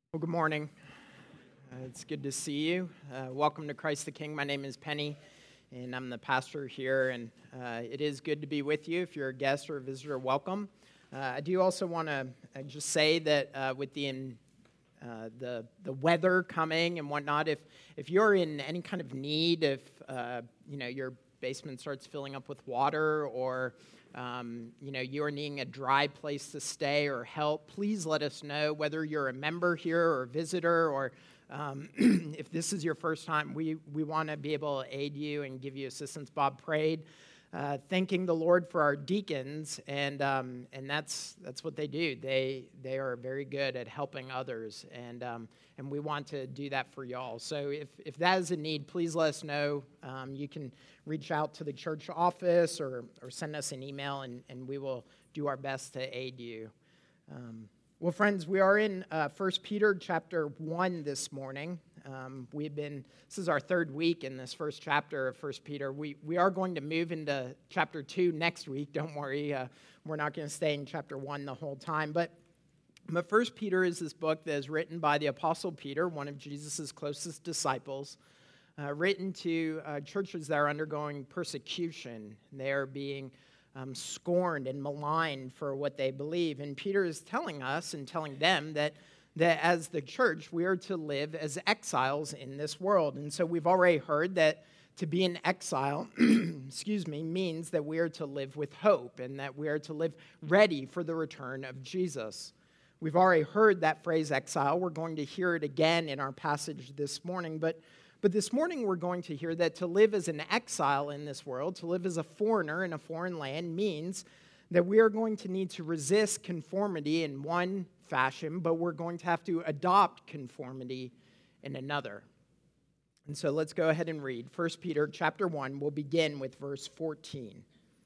Well, good morning. It's good to see you. Welcome to Christ the King. My name is Penny, and I'm the pastor here, and it is good to be with you. If you're a guest or a visitor, welcome. I do also want to just say that with the weather coming and whatnot, if you're in any kind of need, if your basement starts filling up with water, or you're needing a dry place to stay or help, please let us know. Whether you're a member here or a visitor, or if this is your first time, we want to be able to aid you and give you assistance. Bob prayed, thanking the Lord for our deacons, and that's what they do. They are very good at helping others, and we want to do that for y'all. So if that is a need, please let us know. You can reach out to the church office or send us an email, and we will do our best to aid you. Well, friends, we are in 1 Peter chapter 1 this morning. This is our third week in this first chapter of 1 Peter. We are going to move into chapter 2 next week. Don't worry, we're not going to stay in chapter 1 the whole time. But 1 Peter is this book that is written by the Apostle Peter, one of Jesus' closest disciples, written to churches that are undergoing persecution. They are being scorned and maligned for what they believe. And Peter is telling us and telling them that as the church, we are to live as exiles in this world. And so we've already heard that to be an exile, means that we are to live with hope and that we are to live ready for the return of Jesus. We've already heard that phrase exile. We're going to hear it again in our passage this morning. But this morning we're going to hear that to live as an exile in this world, to live as a foreigner in a foreign land, means that we are going to need to resist conformity in one fashion, but we're going to have to adopt conformity in another. And so let's go ahead and read 1 Peter chapter 1. We'll begin with verse 14.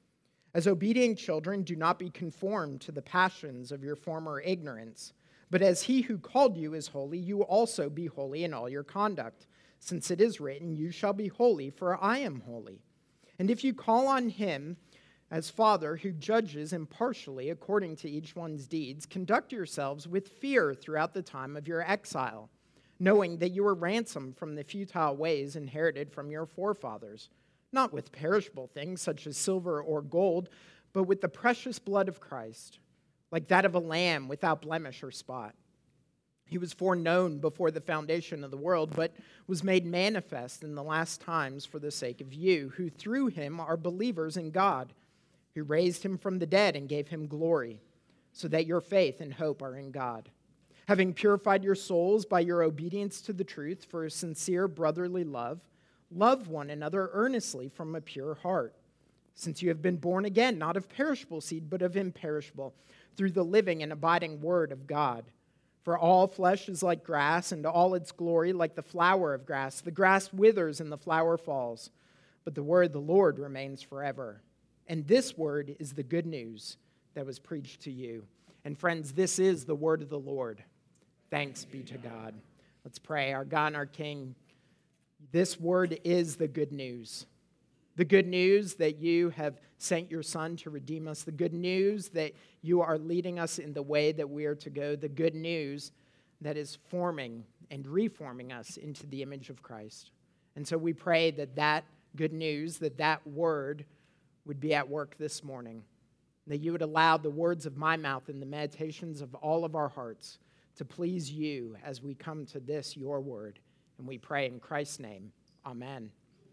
As obedient children, do not be conformed to the passions of your former ignorance, but as he who called you is holy, you also be holy in all your conduct. Since it is written, you shall be holy, for I am holy. And if you call on him as Father who judges impartially according to each one's deeds, conduct yourselves with fear throughout the time of your exile, knowing that you were ransomed from the futile ways inherited from your forefathers, not with perishable things such as silver or gold, but with the precious blood of Christ, like that of a lamb without blemish or spot. He was foreknown before the foundation of the world, but was made manifest in the last times for the sake of you, who through him are believers in God, who raised him from the dead and gave him glory, so that your faith and hope are in God. Having purified your souls by your obedience to the truth for a sincere brotherly love, love one another earnestly from a pure heart, since you have been born again, not of perishable seed, but of imperishable, through the living and abiding word of God. For all flesh is like grass, and all its glory like the flower of grass. The grass withers and the flower falls, but the word of the Lord remains forever. And this word is the good news that was preached to you. And friends, this is the word of the Lord. Thanks be to God. Let's pray. Our God and our King, this word is the good news. The good news that you have sent your Son to redeem us. The good news that you are leading us in the way that we are to go. The good news that is forming and reforming us into the image of Christ. And so we pray that good news, that word would be at work this morning. That you would allow the words of my mouth and the meditations of all of our hearts to please you as we come to this, your word. And we pray in Christ's name. Amen.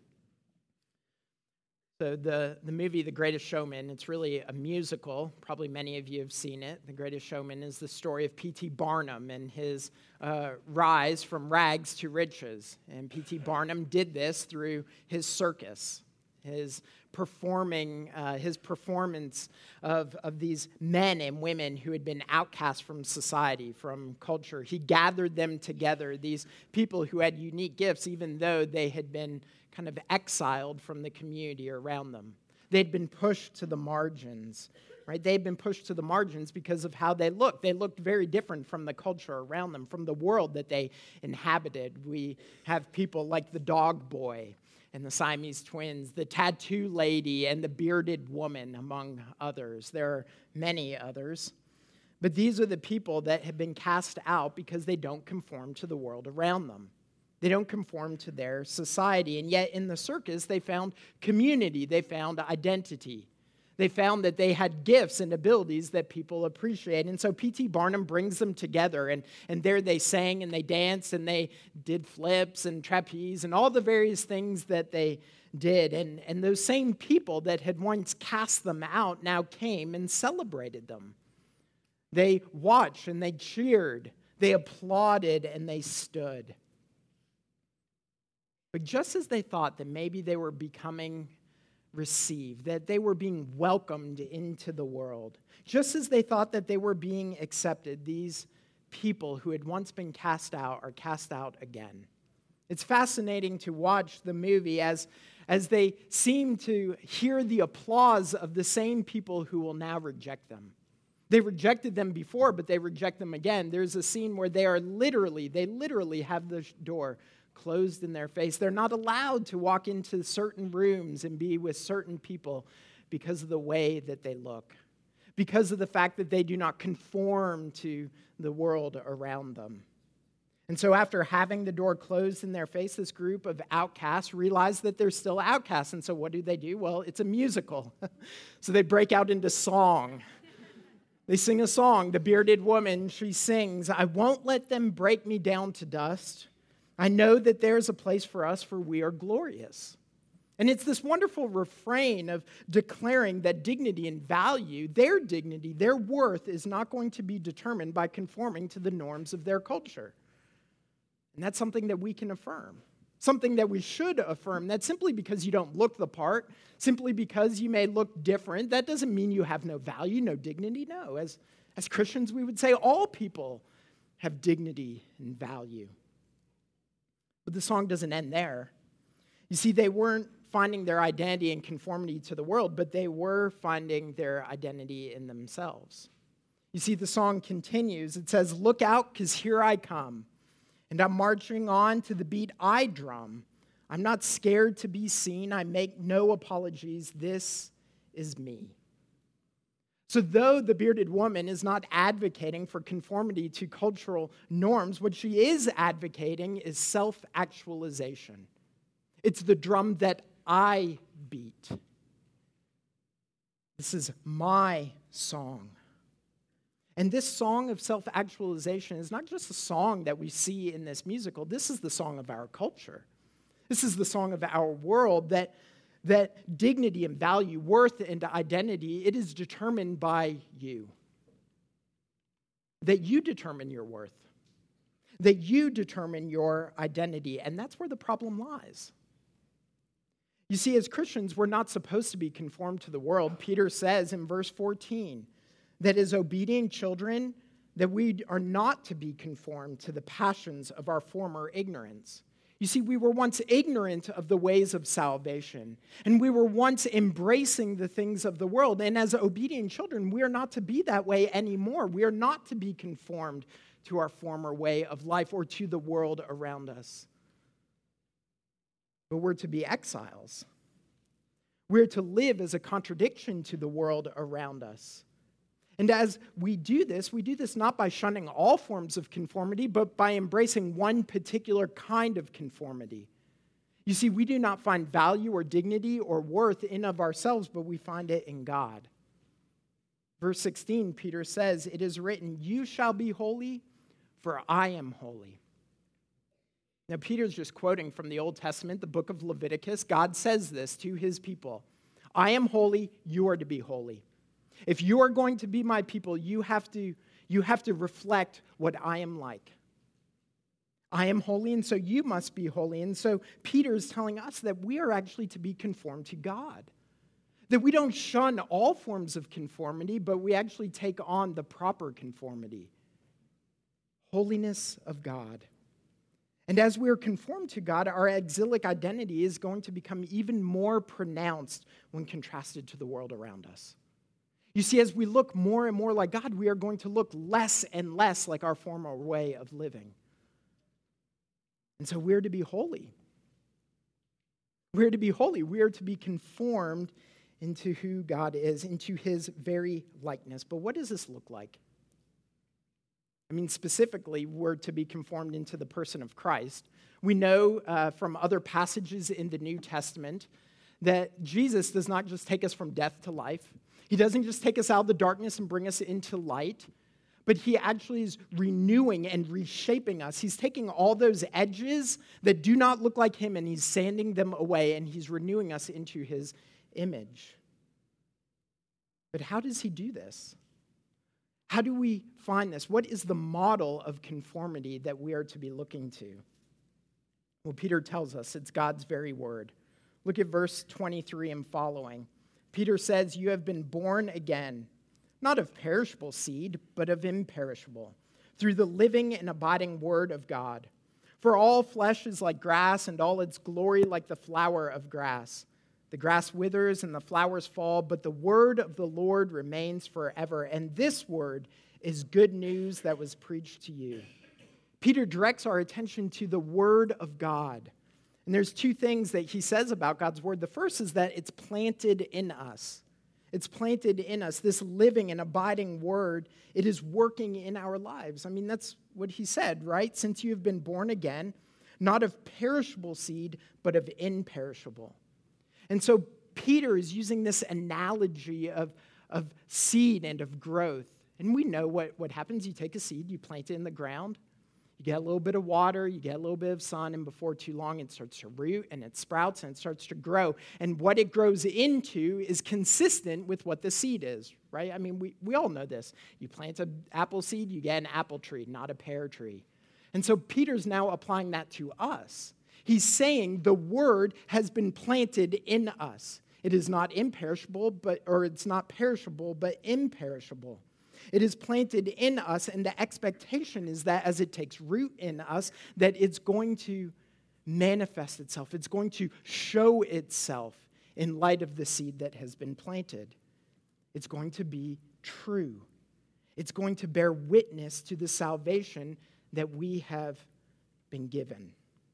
So the movie The Greatest Showman, it's really a musical. Probably many of you have seen it. The Greatest Showman is the story of P.T. Barnum and his rise from rags to riches. And P.T. Barnum did this through his circus, his performance of these men and women who had been outcast from society, from culture. He gathered them together, these people who had unique gifts, even though they had been kind of exiled from the community around them. They'd been pushed to the margins, right? They'd been pushed to the margins because of how they looked. They looked very different from the culture around them, from the world that they inhabited. We have people like the dog boy and the Siamese twins, the tattoo lady and the bearded woman, among others. There are many others. But these are the people that have been cast out because they don't conform to the world around them. They don't conform to their society. And yet in the circus, they found community. They found identity. They found that they had gifts and abilities that people appreciate. And so P.T. Barnum brings them together. And there they sang and they danced and they did flips and trapeze and all the various things that they did. And those same people that had once cast them out now came and celebrated them. They watched and they cheered. They applauded and they stood. But just as they thought that maybe they were becoming received, that they were being welcomed into the world, just as they thought that they were being accepted, these people who had once been cast out are cast out again. It's fascinating to watch the movie as they seem to hear the applause of the same people who will now reject them. They rejected them before, but they reject them again. There's a scene where they literally have the door closed in their face. They're not allowed to walk into certain rooms and be with certain people because of the way that they look, because of the fact that they do not conform to the world around them. And so after having the door closed in their face, this group of outcasts realize that they're still outcasts. And so what do? Well, it's a musical. So they break out into song. They sing a song. The bearded woman, she sings, "I won't let them break me down to dust. I know that there's a place for us, for we are glorious." And it's this wonderful refrain of declaring that dignity and value, their dignity, their worth, is not going to be determined by conforming to the norms of their culture. And that's something that we can affirm, something that we should affirm. That simply because you don't look the part, simply because you may look different, that doesn't mean you have no value, no dignity. No, as Christians, we would say all people have dignity and value. But the song doesn't end there. You see, they weren't finding their identity in conformity to the world, but they were finding their identity in themselves. You see, the song continues. It says, "Look out, 'cause here I come, and I'm marching on to the beat I drum. I'm not scared to be seen. I make no apologies. This is me." So though the bearded woman is not advocating for conformity to cultural norms, what she is advocating is self-actualization. It's the drum that I beat. This is my song. And this song of self-actualization is not just a song that we see in this musical. This is the song of our culture. This is the song of our world, that dignity and value, worth and identity, it is determined by you. That you determine your worth. That you determine your identity. And that's where the problem lies. You see, as Christians, we're not supposed to be conformed to the world. Peter says in verse 14 that as obedient children, that we are not to be conformed to the passions of our former ignorance. You see, we were once ignorant of the ways of salvation, and we were once embracing the things of the world. And as obedient children, we are not to be that way anymore. We are not to be conformed to our former way of life or to the world around us. But we're to be exiles. We're to live as a contradiction to the world around us. And as we do this not by shunning all forms of conformity, but by embracing one particular kind of conformity. You see, we do not find value or dignity or worth in of ourselves, but we find it in God. Verse 16, Peter says, "It is written, 'You shall be holy, for I am holy.'" Now, Peter's just quoting from the Old Testament, the book of Leviticus. God says this to his people. "I am holy, you are to be holy." If you are going to be my people, you have to reflect what I am like. I am holy, and so you must be holy. And so Peter is telling us that we are actually to be conformed to God. That we don't shun all forms of conformity, but we actually take on the proper conformity. Holiness of God. And as we are conformed to God, our exilic identity is going to become even more pronounced when contrasted to the world around us. You see, as we look more and more like God, we are going to look less and less like our former way of living. And so we're to be holy. We're to be holy. We are to be conformed into who God is, into his very likeness. But what does this look like? I mean, specifically, we're to be conformed into the person of Christ. We know from other passages in the New Testament that Jesus does not just take us from death to life. He doesn't just take us out of the darkness and bring us into light, but he actually is renewing and reshaping us. He's taking all those edges that do not look like him, and he's sanding them away, and he's renewing us into his image. But how does he do this? How do we find this? What is the model of conformity that we are to be looking to? Well, Peter tells us it's God's very word. Look at verse 23 and following. Peter says, "You have been born again, not of perishable seed, but of imperishable, through the living and abiding word of God. For all flesh is like grass, and all its glory like the flower of grass. The grass withers and the flowers fall, but the word of the Lord remains forever." And this word is good news that was preached to you. Peter directs our attention to the word of God. And there's two things that he says about God's word. The first is that it's planted in us. It's planted in us. This living and abiding word, it is working in our lives. I mean, that's what he said, right? Since you have been born again, not of perishable seed, but of imperishable. And so Peter is using this analogy of seed and of growth. And we know what happens. You take a seed, you plant it in the ground, you get a little bit of water, you get a little bit of sun, and before too long it starts to root and it sprouts and it starts to grow. And what it grows into is consistent with what the seed is, right? I mean, we all know this. You plant an apple seed, you get an apple tree, not a pear tree. And so Peter's now applying that to us. He's saying the word has been planted in us. It is not imperishable, it's not perishable, but imperishable. It is planted in us, and the expectation is that as it takes root in us, that it's going to manifest itself. It's going to show itself in light of the seed that has been planted. It's going to be true. It's going to bear witness to the salvation that we have been given.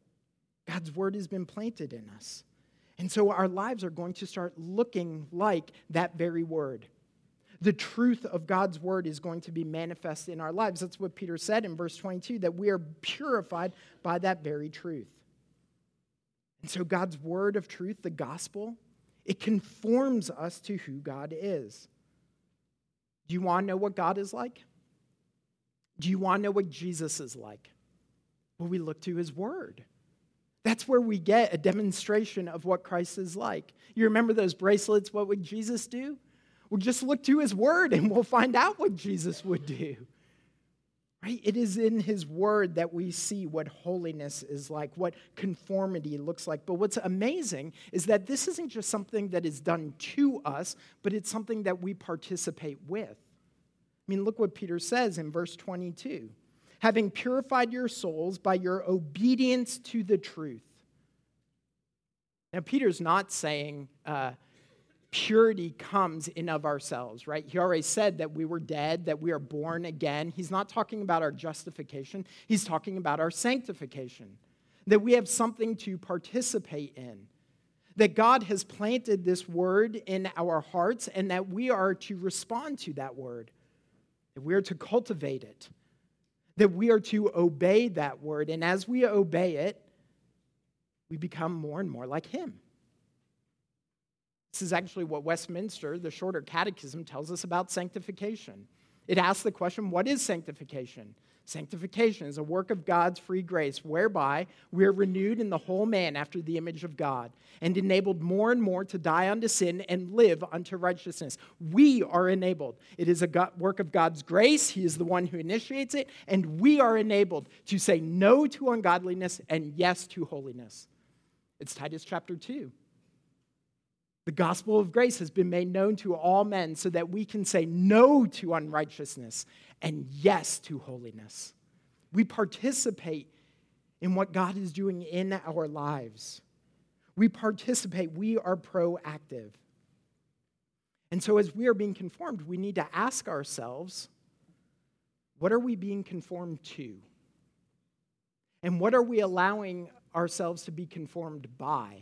God's word has been planted in us. And so our lives are going to start looking like that very word. The truth of God's word is going to be manifest in our lives. That's what Peter said in verse 22, that we are purified by that very truth. And so God's word of truth, the gospel, it conforms us to who God is. Do you want to know what God is like? Do you want to know what Jesus is like? Well, we look to his word. That's where we get a demonstration of what Christ is like. You remember those bracelets, what would Jesus do? We'll just look to his word and we'll find out what Jesus would do. Right? It is in his word that we see what holiness is like, what conformity looks like. But what's amazing is that this isn't just something that is done to us, but it's something that we participate with. I mean, look what Peter says in verse 22. Having purified your souls by your obedience to the truth. Now, Peter's not saying purity comes in of ourselves, right? He already said that we were dead, that we are born again. He's not talking about our justification. He's talking about our sanctification, that we have something to participate in, that God has planted this word in our hearts and that we are to respond to that word, that we are to cultivate it, that we are to obey that word. And as we obey it, we become more and more like him. This is actually what Westminster, the Shorter Catechism, tells us about sanctification. It asks the question, what is sanctification? Sanctification is a work of God's free grace whereby we are renewed in the whole man after the image of God and enabled more and more to die unto sin and live unto righteousness. We are enabled. It is a work of God's grace. He is the one who initiates it, and we are enabled to say no to ungodliness and yes to holiness. It's Titus chapter 2. The gospel of grace has been made known to all men so that we can say no to unrighteousness and yes to holiness. We participate in what God is doing in our lives. We participate. We are proactive. And so as we are being conformed, we need to ask ourselves, what are we being conformed to? And what are we allowing ourselves to be conformed by?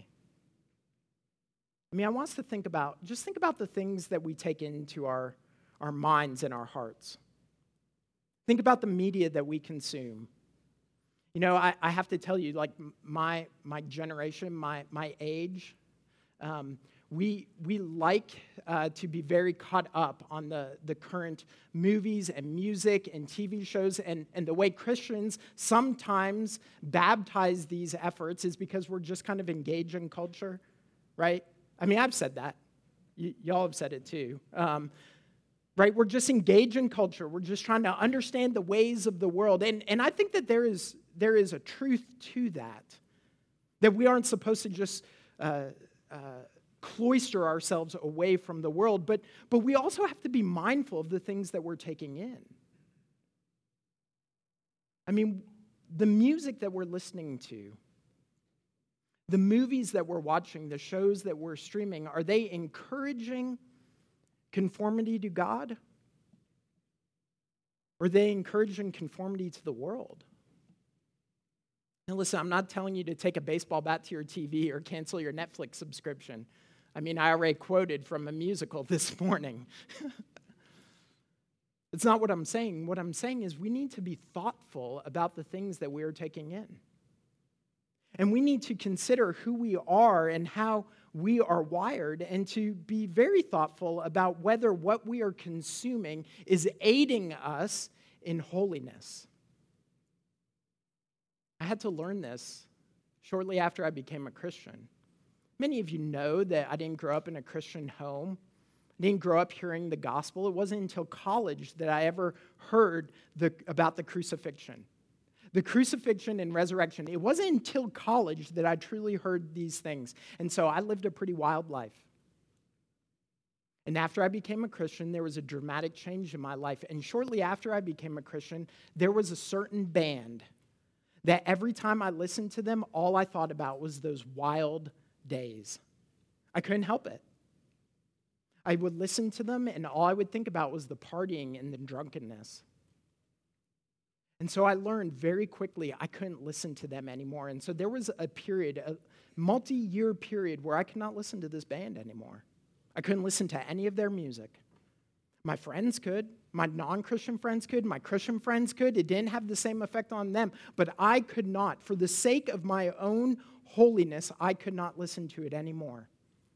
I mean, I want us to think about the things that we take into our minds and our hearts. Think about the media that we consume. You know, I have to tell you, like my generation, my age, we like to be very caught up on the current movies and music and TV shows, and the way Christians sometimes baptize these efforts is because we're just kind of engaged in culture, right? I mean, I've said that. Y'all have said it too. Right? We're just engaged in culture. We're just trying to understand the ways of the world. And I think that there is a truth to that we aren't supposed to just cloister ourselves away from the world, but we also have to be mindful of the things that we're taking in. I mean, the music that we're listening to, the movies that we're watching, the shows that we're streaming, are they encouraging conformity to God? Or are they encouraging conformity to the world? Now listen, I'm not telling you to take a baseball bat to your TV or cancel your Netflix subscription. I mean, I already quoted from a musical this morning. It's not what I'm saying. What I'm saying is we need to be thoughtful about the things that we are taking in. And we need to consider who we are and how we are wired, and to be very thoughtful about whether what we are consuming is aiding us in holiness. I had to learn this shortly after I became a Christian. Many of you know that I didn't grow up in a Christian home. I didn't grow up hearing the gospel. It wasn't until college that I ever heard about the crucifixion. The crucifixion and resurrection. It wasn't until college that I truly heard these things. And so I lived a pretty wild life. And after I became a Christian, there was a dramatic change in my life. And shortly after I became a Christian, there was a certain band that every time I listened to them, all I thought about was those wild days. I couldn't help it. I would listen to them, and all I would think about was the partying and the drunkenness. And so I learned very quickly I couldn't listen to them anymore. And so there was a period, a multi-year period, where I could not listen to this band anymore. I couldn't listen to any of their music. My friends could. My non-Christian friends could. My Christian friends could. It didn't have the same effect on them. But I could not. For the sake of my own holiness, I could not listen to it anymore.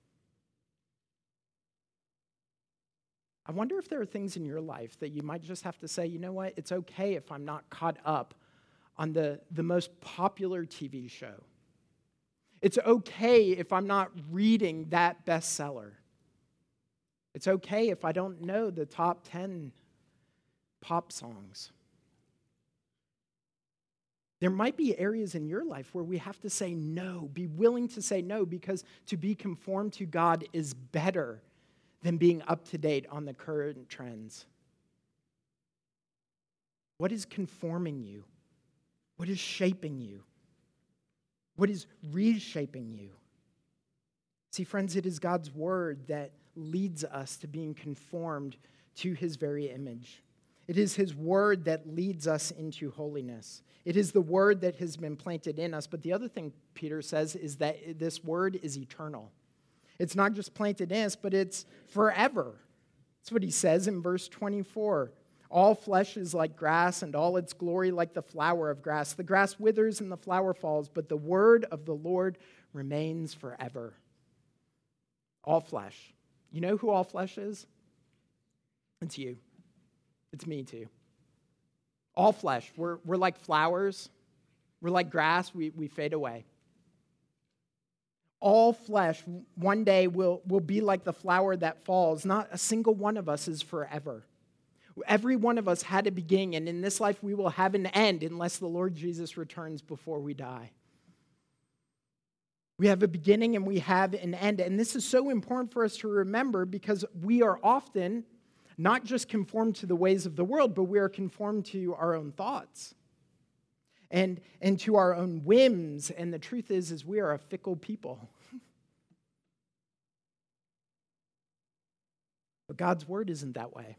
I wonder if there are things in your life that you might just have to say, you know what, it's okay if I'm not caught up on the most popular TV show. It's okay if I'm not reading that bestseller. It's okay if I don't know the top 10 pop songs. There might be areas in your life where we have to say no, be willing to say no, because to be conformed to God is better than being up to date on the current trends. What is conforming you? What is shaping you? What is reshaping you? See, friends, it is God's word that leads us to being conformed to his very image. It is his word that leads us into holiness. It is the word that has been planted in us. But the other thing Peter says is that this word is eternal. It's not just planted in us, but it's forever. That's what he says in verse 24. All flesh is like grass, and all its glory like the flower of grass. The grass withers and the flower falls, but the word of the Lord remains forever. All flesh. You know who all flesh is? It's you. It's me too. All flesh. We're like flowers. We're like grass. We fade away. All flesh one day will be like the flower that falls. Not a single one of us is forever. Every one of us had a beginning, and in this life we will have an end unless the Lord Jesus returns before we die. We have a beginning and we have an end. And this is so important for us to remember, because we are often not just conformed to the ways of the world, but we are conformed to our own thoughts and to our own whims. And the truth is we are a fickle people. But God's word isn't that way.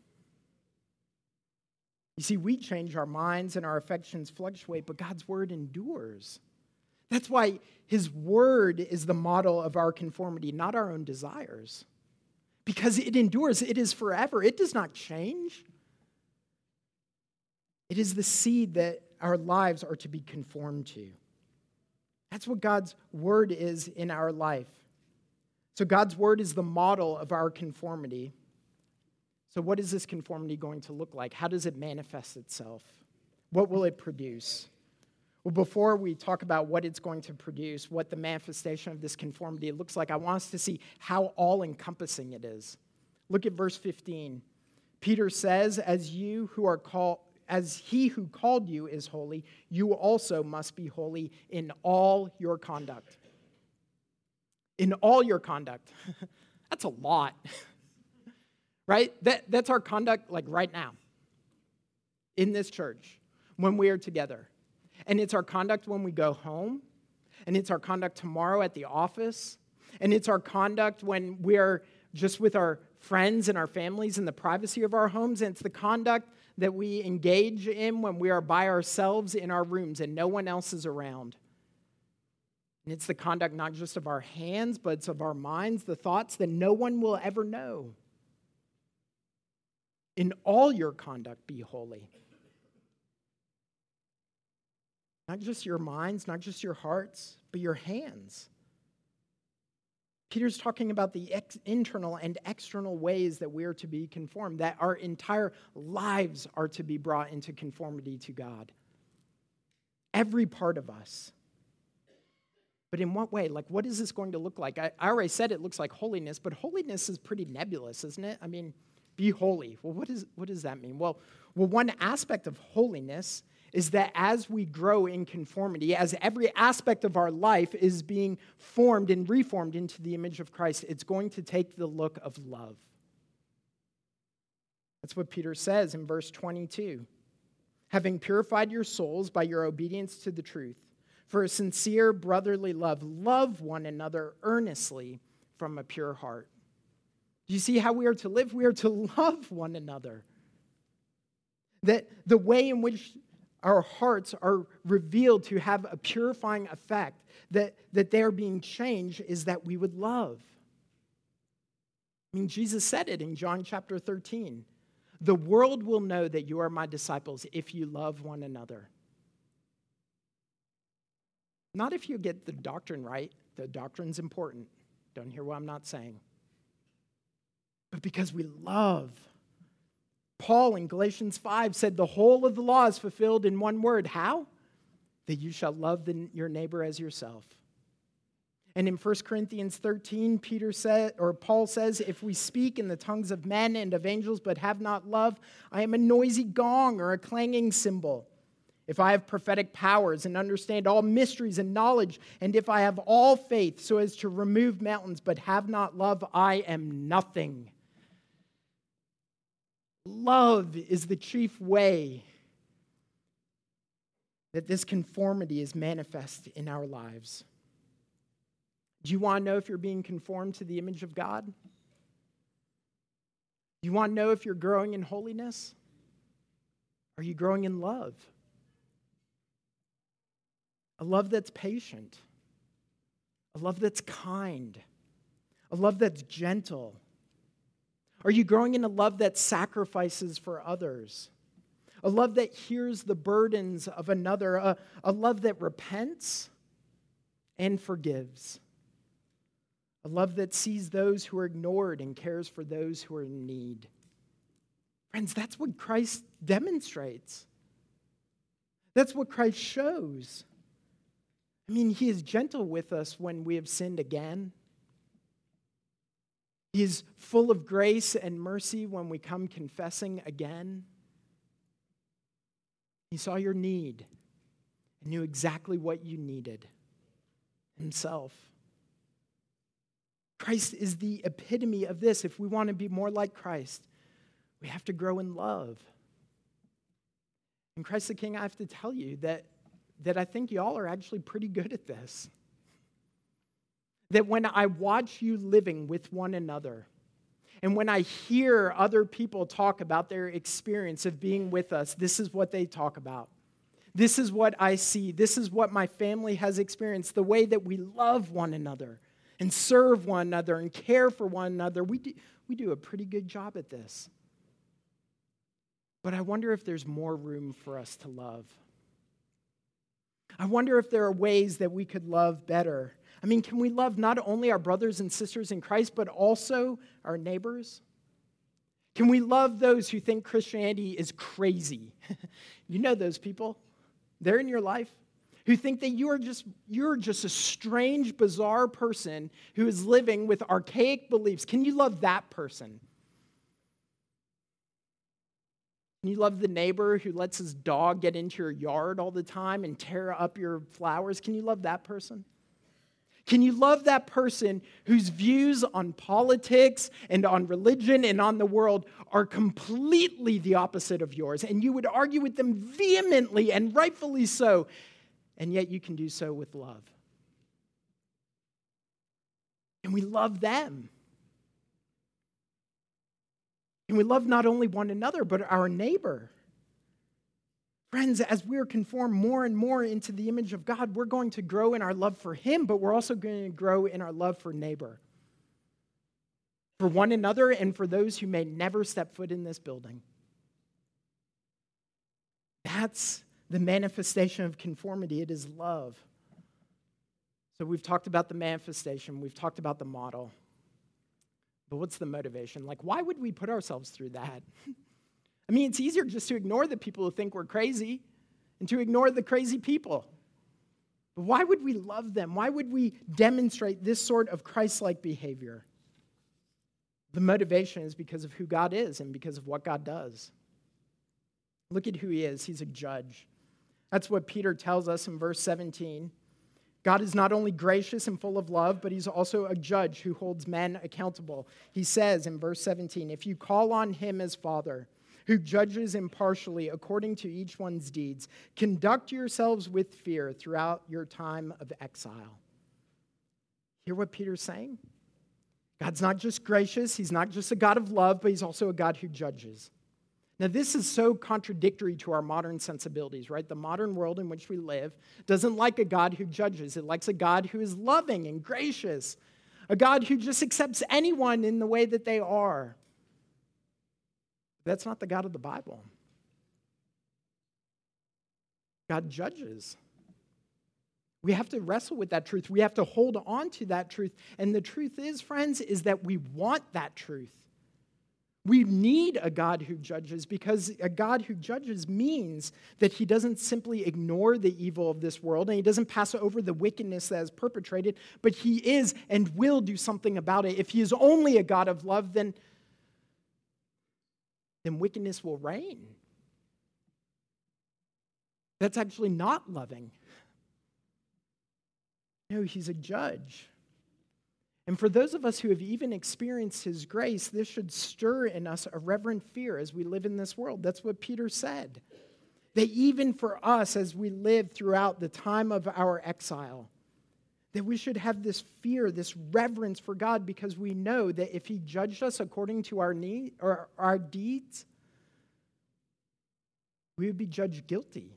You see, we change, our minds and our affections fluctuate, but God's word endures. That's why his word is the model of our conformity, not our own desires. Because it endures, it is forever, it does not change. It is the seed that our lives are to be conformed to. That's what God's word is in our life. So God's word is the model of our conformity. So what is this conformity going to look like? How does it manifest itself? What will it produce? Well, before we talk about what it's going to produce, what the manifestation of this conformity looks like, I want us to see how all-encompassing it is. Look at verse 15. Peter says, as he who called you is holy, you also must be holy in all your conduct. In all your conduct. That's a lot. Right? That's our conduct like right now. In this church. When we are together. And it's our conduct when we go home. And it's our conduct tomorrow at the office. And it's our conduct when we're just with our friends and our families in the privacy of our homes. And it's the conduct that we engage in when we are by ourselves in our rooms and no one else is around. And it's the conduct not just of our hands, but it's of our minds, the thoughts that no one will ever know. In all your conduct, be holy. Not just your minds, not just your hearts, but your hands. Peter's talking about the internal and external ways that we are to be conformed, that our entire lives are to be brought into conformity to God. Every part of us. But in what way? Like, what is this going to look like? I already said it looks like holiness, but holiness is pretty nebulous, isn't it? I mean, be holy. Well, what does that mean? Well, one aspect of holiness is that as we grow in conformity, as every aspect of our life is being formed and reformed into the image of Christ, it's going to take the look of love. That's what Peter says in verse 22. Having purified your souls by your obedience to the truth, for a sincere brotherly love, love one another earnestly from a pure heart. Do you see how we are to live? We are to love one another. That the way in which our hearts are revealed to have a purifying effect, that they are being changed, is that we would love. I mean, Jesus said it in John chapter 13. The world will know that you are my disciples if you love one another. Not if you get the doctrine right. The doctrine's important. Don't hear what I'm not saying. But because we love. Paul in Galatians 5 said the whole of the law is fulfilled in one word. How? That you shall love your neighbor as yourself. And in 1 Corinthians 13, Paul says, if we speak in the tongues of men and of angels but have not love, I am a noisy gong or a clanging cymbal. If I have prophetic powers and understand all mysteries and knowledge, and if I have all faith so as to remove mountains but have not love, I am nothing. Love is the chief way that this conformity is manifest in our lives. Do you want to know if you're being conformed to the image of God? Do you want to know if you're growing in holiness? Are you growing in love? A love that's patient. A love that's kind. A love that's gentle. Are you growing in a love that sacrifices for others? A love that hears the burdens of another? A love that repents and forgives? A love that sees those who are ignored and cares for those who are in need? Friends, that's what Christ demonstrates. That's what Christ shows. I mean, he is gentle with us when we have sinned again. He is full of grace and mercy when we come confessing again. He saw your need and knew exactly what you needed himself. Christ is the epitome of this. If we want to be more like Christ, we have to grow in love. And Christ the King, I have to tell you that I think y'all are actually pretty good at this. That when I watch you living with one another, and when I hear other people talk about their experience of being with us, this is what they talk about. This is what I see. This is what my family has experienced. The way that we love one another and serve one another and care for one another. We do a pretty good job at this. But I wonder if there's more room for us to love. I wonder if there are ways that we could love better. I mean, can we love not only our brothers and sisters in Christ, but also our neighbors? Can we love those who think Christianity is crazy? You know those people. They're in your life. Who think that you're just a strange, bizarre person who is living with archaic beliefs. Can you love that person? Can you love the neighbor who lets his dog get into your yard all the time and tear up your flowers? Can you love that person? Can you love that person whose views on politics and on religion and on the world are completely the opposite of yours, and you would argue with them vehemently and rightfully so, and yet you can do so with love? And we love them. And we love not only one another, but our neighbor. Friends, as we're conformed more and more into the image of God, we're going to grow in our love for Him, but we're also going to grow in our love for neighbor, for one another, and for those who may never step foot in this building. That's the manifestation of conformity. It is love. So we've talked about the manifestation. We've talked about the model. But what's the motivation? Like, why would we put ourselves through that? I mean, it's easier just to ignore the people who think we're crazy and to ignore the crazy people. But why would we love them? Why would we demonstrate this sort of Christ-like behavior? The motivation is because of who God is and because of what God does. Look at who He is. He's a judge. That's what Peter tells us in verse 17. God is not only gracious and full of love, but He's also a judge who holds men accountable. He says in verse 17, if you call on Him as Father, who judges impartially according to each one's deeds, conduct yourselves with fear throughout your time of exile. Hear what Peter's saying? God's not just gracious, He's not just a God of love, but He's also a God who judges. Now, this is so contradictory to our modern sensibilities, right? The modern world in which we live doesn't like a God who judges. It likes a God who is loving and gracious, a God who just accepts anyone in the way that they are. That's not the God of the Bible. God judges. We have to wrestle with that truth. We have to hold on to that truth. And the truth is, friends, is that we want that truth. We need a God who judges, because a God who judges means that He doesn't simply ignore the evil of this world and He doesn't pass over the wickedness that is perpetrated, but He is and will do something about it. If He is only a God of love, then wickedness will reign. That's actually not loving. No, He's a judge. And for those of us who have even experienced His grace, this should stir in us a reverent fear as we live in this world. That's what Peter said. That even for us, as we live throughout the time of our exile, that we should have this fear, this reverence for God, because we know that if He judged us according to our need or our deeds, we would be judged guilty.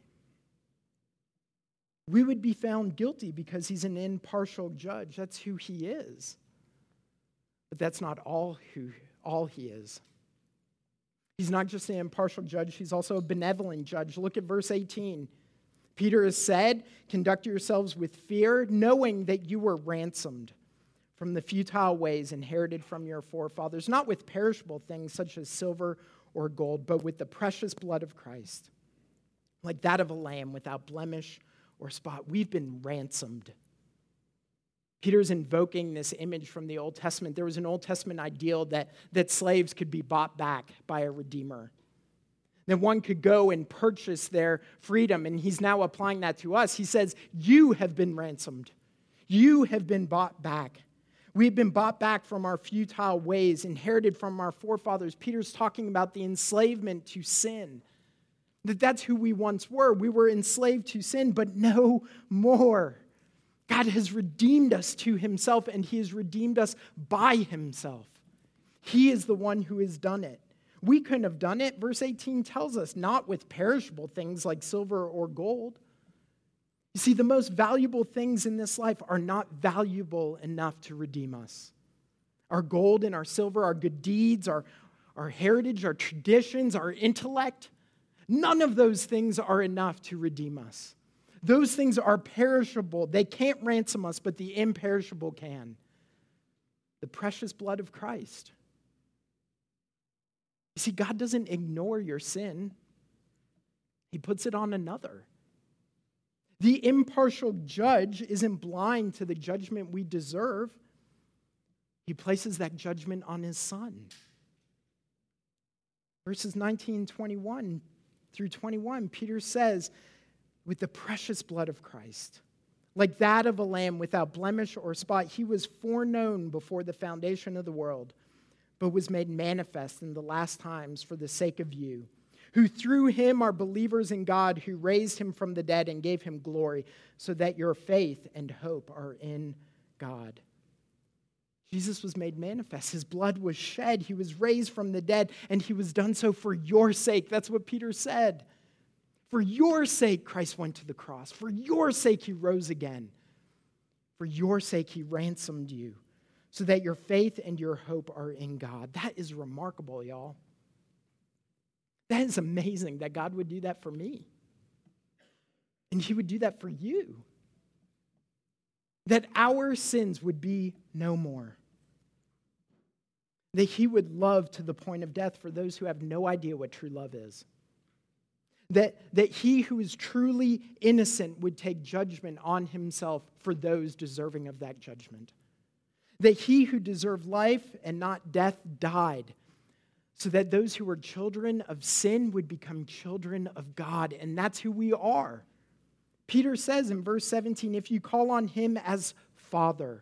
We would be found guilty because He's an impartial judge. That's who He is. But that's not all He is. He's not just an impartial judge, He's also a benevolent judge. Look at verse 18. Peter has said, conduct yourselves with fear, knowing that you were ransomed from the futile ways inherited from your forefathers, not with perishable things such as silver or gold, but with the precious blood of Christ, like that of a lamb without blemish or spot. We've been ransomed. Peter's invoking this image from the Old Testament. There was an Old Testament ideal that slaves could be bought back by a redeemer, that one could go and purchase their freedom, and he's now applying that to us. He says, you have been ransomed. You have been bought back. We've been bought back from our futile ways, inherited from our forefathers. Peter's talking about the enslavement to sin, that's who we once were. We were enslaved to sin, but no more. God has redeemed us to Himself, and He has redeemed us by Himself. He is the one who has done it. We couldn't have done it. Verse 18 tells us, not with perishable things like silver or gold. You see, the most valuable things in this life are not valuable enough to redeem us. Our gold and our silver, our good deeds, our heritage, our traditions, our intellect, None of those things are enough to redeem us. Those things are perishable. They can't ransom us, but the imperishable can. The precious blood of Christ. You see, God doesn't ignore your sin. He puts it on another. The impartial judge isn't blind to the judgment we deserve. He places that judgment on his Son. Verses 19:21 through 21, Peter says, with the precious blood of Christ, like that of a lamb without blemish or spot, he was foreknown before the foundation of the world, but was made manifest in the last times for the sake of you, who through him are believers in God, who raised him from the dead and gave him glory, so that your faith and hope are in God. Jesus was made manifest. His blood was shed. He was raised from the dead, and he was done so for your sake. That's what Peter said. For your sake, Christ went to the cross. For your sake, he rose again. For your sake, he ransomed you, so that your faith and your hope are in God. That is remarkable, y'all. That is amazing that God would do that for me. And he would do that for you. That our sins would be no more. That he would love to the point of death for those who have no idea what true love is. That he who is truly innocent would take judgment on himself for those deserving of that judgment. That he who deserved life and not death died, so that those who were children of sin would become children of God. And that's who we are. Peter says in verse 17, if you call on him as Father.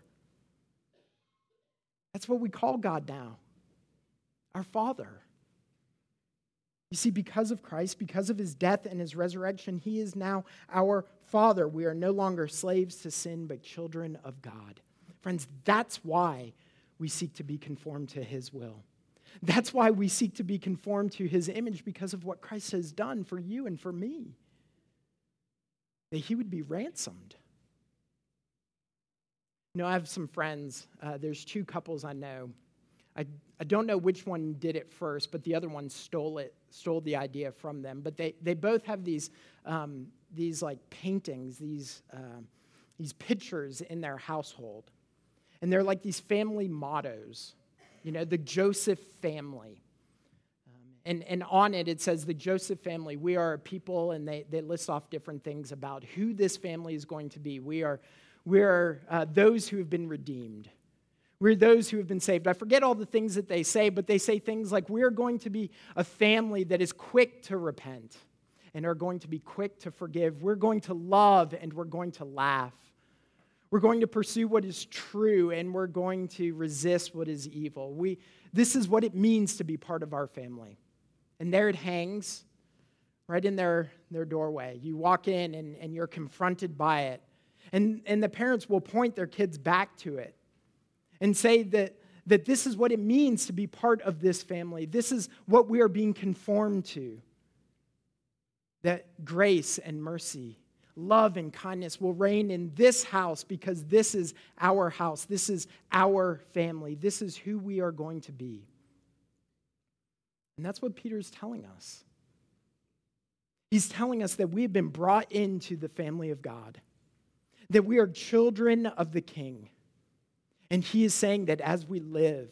That's what we call God now. Our Father. You see, because of Christ, because of his death and his resurrection, he is now our Father. We are no longer slaves to sin, but children of God. Friends, that's why we seek to be conformed to his will. That's why we seek to be conformed to his image, because of what Christ has done for you and for me. That he would be ransomed. You know, I have some friends. There's two couples I know. I don't know which one did it first, but the other one stole the idea from them. But they both have these like paintings, these pictures in their household. And they're like these family mottos. You know, the Joseph family. And on it says, the Joseph family, we are a people, and they list off different things about who this family is going to be. We are those who have been redeemed. We're those who have been saved. I forget all the things that they say, but they say things like, we're going to be a family that is quick to repent and are going to be quick to forgive. We're going to love and we're going to laugh. We're going to pursue what is true and we're going to resist what is evil. This is what it means to be part of our family. And there it hangs, right in their doorway. You walk in and you're confronted by it. And the parents will point their kids back to it and say that this is what it means to be part of this family. This is what we are being conformed to. That grace and mercy, love and kindness will reign in this house because this is our house. This is our family. This is who we are going to be. And that's what Peter's telling us. He's telling us that we have been brought into the family of God, that we are children of the King. And he is saying that as we live,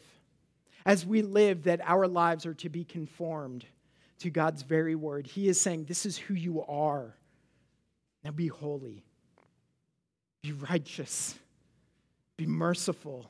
that our lives are to be conformed to God's very word. He is saying, this is who you are. Now be holy, be righteous, be merciful,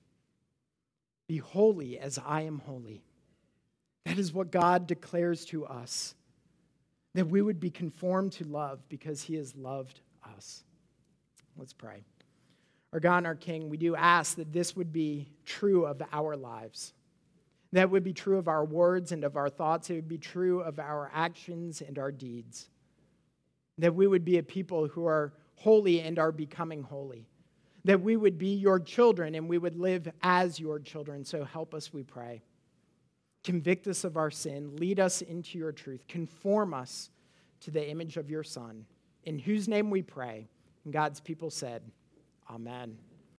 be holy as I am holy. That is what God declares to us, that we would be conformed to love because he has loved us. Let's pray. Our God and our King, we do ask that this would be true of our lives. That would be true of our words and of our thoughts. It would be true of our actions and our deeds. That we would be a people who are holy and are becoming holy. That we would be your children and we would live as your children. So help us, we pray. Convict us of our sin. Lead us into your truth. Conform us to the image of your Son, in whose name we pray. And God's people said, Amen.